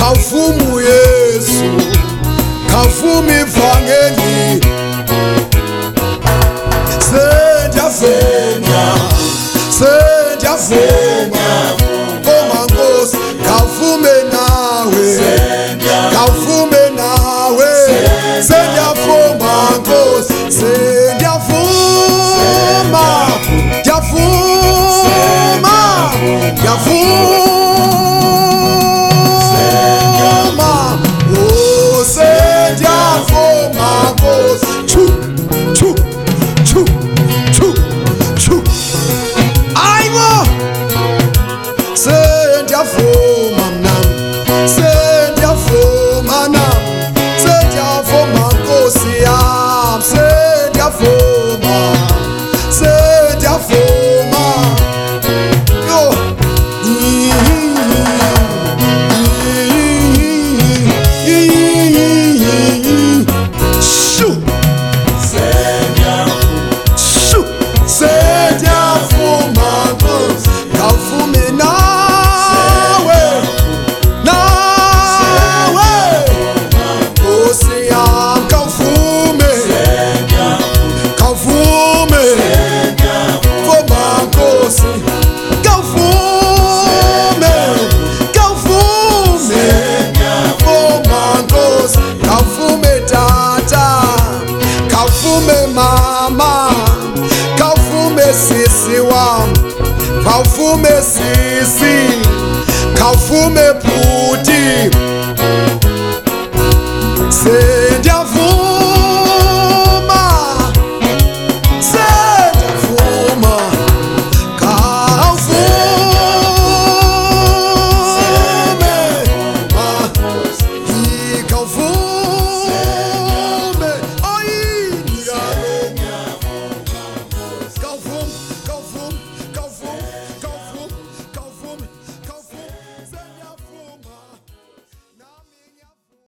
kafumu Yesu, kafumi vangeli. Senda foma Nkosi, kafume nawe, kafume nawe. Senda foma Nkosi, senda foma, yafuma, yafuma. Oh, senda foma Nkosi, chu, chu, chu, chu, chu. Aiwa, senda foma nam, senda foma nam, senda foma Nkosi yam, senda foma, senda foma. Yo, shoo, shoo, senda foma Nkosi, kafume nawe, nawe. Nkosi yam, kafume, kafume foma Nkosi, kafume, kafume foma Nkosi, kafume tata, kafume mama, kafume sisi wam, kafume sisi, kafume puti,